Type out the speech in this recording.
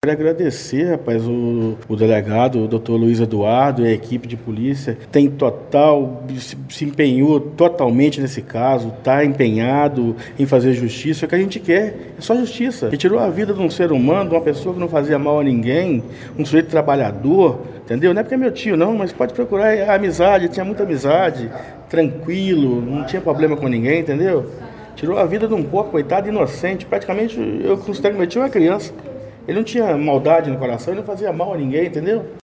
quero agradecer, rapaz, o delegado, o doutor Luiz Eduardo e a equipe de polícia tem se empenhou totalmente nesse caso, está empenhado em fazer justiça. O que a gente quer é só justiça. Ele tirou a vida de um ser humano, de uma pessoa que não fazia mal a ninguém, um sujeito trabalhador, entendeu? Não é porque é meu tio, não, mas pode procurar a amizade, tinha muita amizade, tranquilo, não tinha problema com ninguém, entendeu? Tirou a vida de um pobre, coitado, inocente. Praticamente, eu considero que meu tio uma criança. Ele não tinha maldade no coração, ele não fazia mal a ninguém, entendeu?